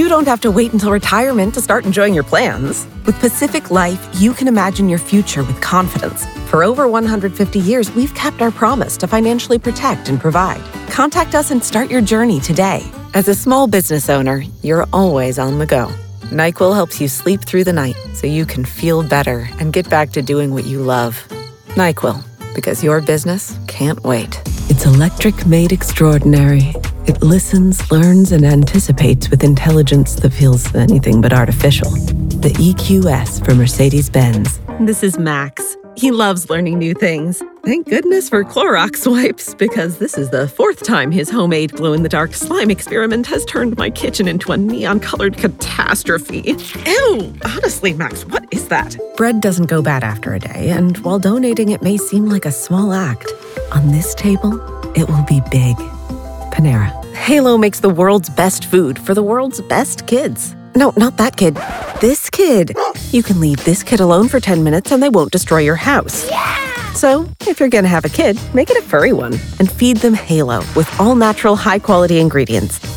You don't have to wait until retirement to start enjoying your plans. With Pacific Life, you can imagine your future with confidence. For over 150 years, we've kept our promise to financially protect and provide. Contact us and start your journey today. As a small business owner, you're always on the go. NyQuil helps you sleep through the night so you can feel better and get back to doing what you love. NyQuil, because your business can't wait. It's electric made extraordinary. It listens, learns, and anticipates with intelligence that feels anything but artificial. The EQS for Mercedes-Benz. This is Max. He loves learning new things. Thank goodness for Clorox wipes, because this is the 4th time his homemade glow-in-the-dark slime experiment has turned my kitchen into a neon-colored catastrophe. Ew! Honestly, Max, what is that? Bread doesn't go bad after a day, and while donating it may seem like a small act, on this table, it will be big. Panera. Halo makes the world's best food for the world's best kids. No, not that kid. This kid. You can leave this kid alone for 10 minutes and they won't destroy your house. Yeah! So, if you're gonna have a kid, make it a furry one and feed them Halo with all natural, high-quality ingredients.